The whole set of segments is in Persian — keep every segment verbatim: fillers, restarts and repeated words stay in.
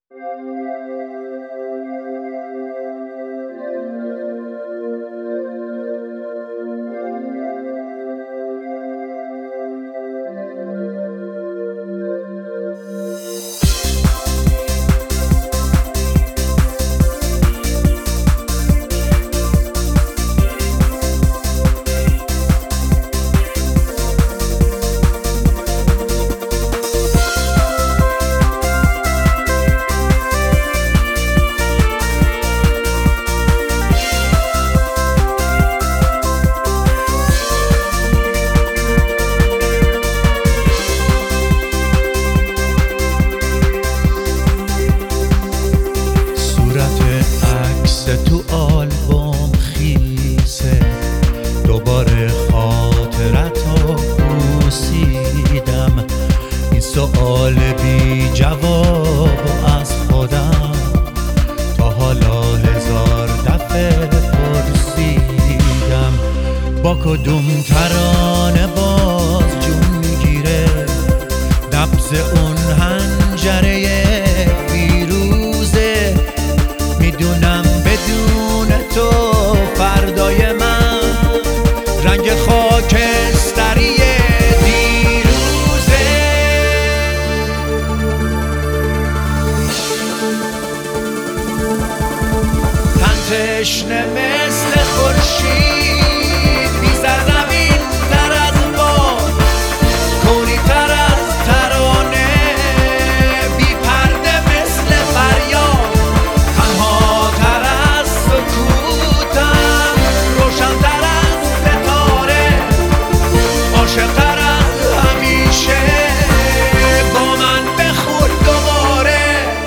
تو آلبوم خیسه دوباره خاطرتو پوسیدم. این سؤال بی جواب از خودم تا حالا هزار دفعه پرسیدم. با کدوم ترانه باز جون میگیره نبض اون حنجره فیروزه. میدونم بدون تو فردای من رنگ خاکستری دیروزه. تن تشنه مثل خورشید بی سرزمین تر از باد، کونی تر از ترانه، بی پرده مثل فریاد، تنها تر از سکوتم، روشن تر از ستاره، عاشق تر از همیشه. با من بخور دوباره.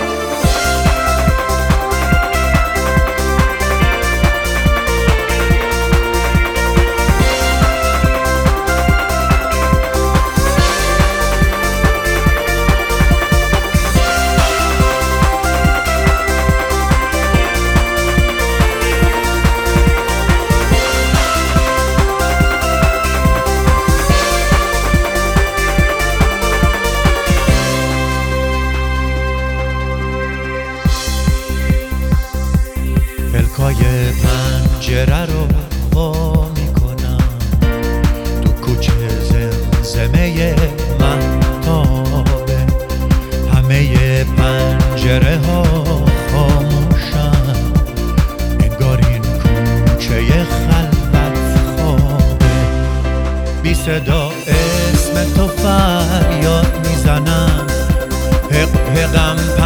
پلکای پنجره رو وا میکنم، تو کوچه زمزمه مهتابه. همه پنجره ها خاموشن، انگار این کوچه خلوت خوابه. بی صدا اسم تو فریاد میزنم، حق حقم